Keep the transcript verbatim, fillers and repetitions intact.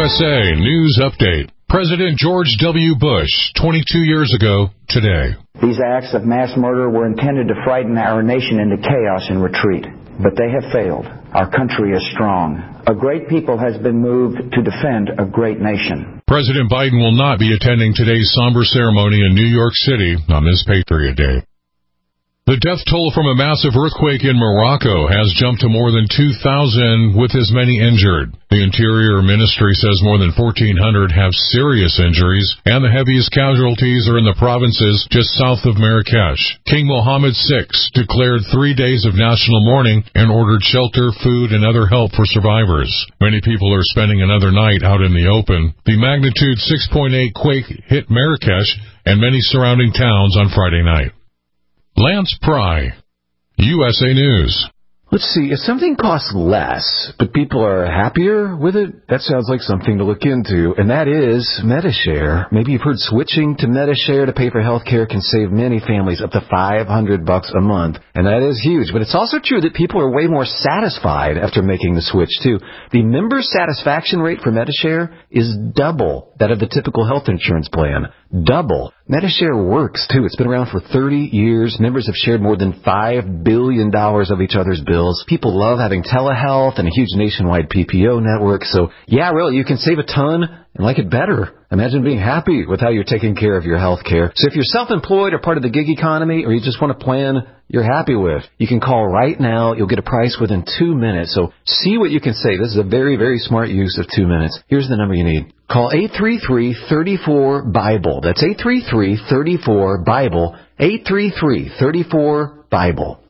S A News Update. President George W. Bush, twenty-two years ago today. These acts of mass murder were intended to frighten our nation into chaos and retreat. But they have failed. Our country is strong. A great people has been moved to defend a great nation. President Biden will not be attending today's somber ceremony in New York City on this Patriot Day. The death toll from a massive earthquake in Morocco has jumped to more than two thousand, with as many injured. The Interior Ministry says more than fourteen hundred have serious injuries, and the heaviest casualties are in the provinces just south of Marrakesh. King Mohammed the sixth declared three days of national mourning and ordered shelter, food, and other help for survivors. Many people are spending another night out in the open. The magnitude six point eight quake hit Marrakesh and many surrounding towns on Friday night. Lance Pry, U S A News. Let's see, if something costs less, but people are happier with it, that sounds like something to look into, and that is Medi-Share. Maybe you've heard switching to Medi-Share to pay for health care can save many families up to five hundred bucks a month, and that is huge. But it's also true that people are way more satisfied after making the switch, too. The member satisfaction rate for Medi-Share is double that of the typical health insurance plan. Double. Medi-Share works, too. It's been around for thirty years. Members have shared more than five billion dollars of each other's bills. People love having telehealth and a huge nationwide P P O network. So, yeah, really, you can save a ton and like it better. Imagine being happy with how you're taking care of your health care. So if you're self-employed or part of the gig economy, or you just want a plan you're happy with, you can call right now. You'll get a price within two minutes. So see what you can save. This is a very, very smart use of two minutes. Here's the number you need. Call eight three three, three four, BIBLE. That's eight three three, three four, BIBLE. eight three three, three four, BIBLE.